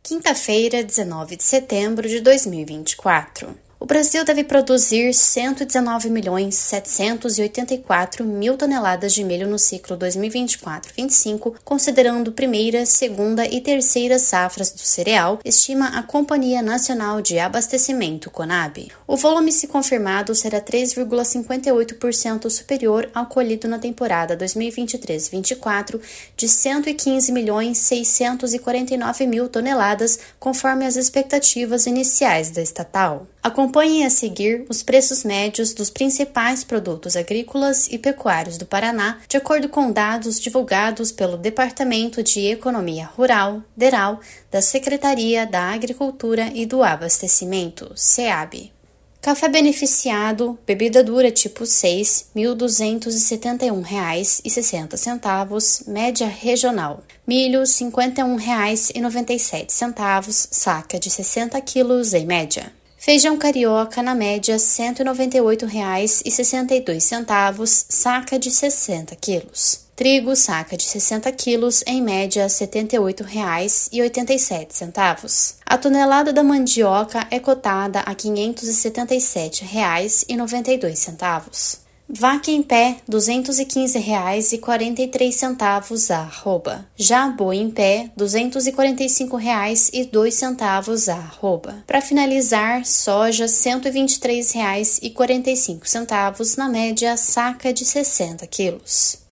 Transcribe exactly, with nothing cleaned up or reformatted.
Quinta-feira, dezenove de setembro de dois mil e vinte e quatro. O Brasil deve produzir cento e dezenove milhões setecentos e oitenta e quatro mil toneladas de milho no ciclo dois mil e vinte e quatro a vinte e cinco, considerando primeira, segunda e terceira safras do cereal, estima a Companhia Nacional de Abastecimento Conab. O volume, se confirmado, será três vírgula cinquenta e oito por cento superior ao colhido na temporada dois mil e vinte e três a vinte e quatro, de cento e quinze milhões seiscentos e quarenta e nove mil toneladas, conforme as expectativas iniciais da estatal. Acompanhem a seguir os preços médios dos principais produtos agrícolas e pecuários do Paraná, de acordo com dados divulgados pelo Departamento de Economia Rural, DERAL, da Secretaria da Agricultura e do Abastecimento, SEAB. Café beneficiado, bebida dura tipo seis, mil duzentos e setenta e um reais e sessenta centavos, média regional. Milho, cinquenta e um reais e noventa e sete centavos, saca de sessenta quilos em média. Feijão carioca, na média, cento e noventa e oito reais e sessenta e dois centavos, saca de sessenta quilos. Trigo, saca de sessenta quilos, em média, setenta e oito reais e oitenta e sete centavos. A tonelada da mandioca é cotada a quinhentos e setenta e sete reais e noventa e dois centavos. Vaca em pé, duzentos e quinze reais e quarenta e três centavos a arroba. Já boi em pé, duzentos e quarenta e cinco reais e dois centavos a arroba. Para finalizar, soja, cento e vinte e três reais e quarenta e cinco centavos, na média, saca de sessenta quilos.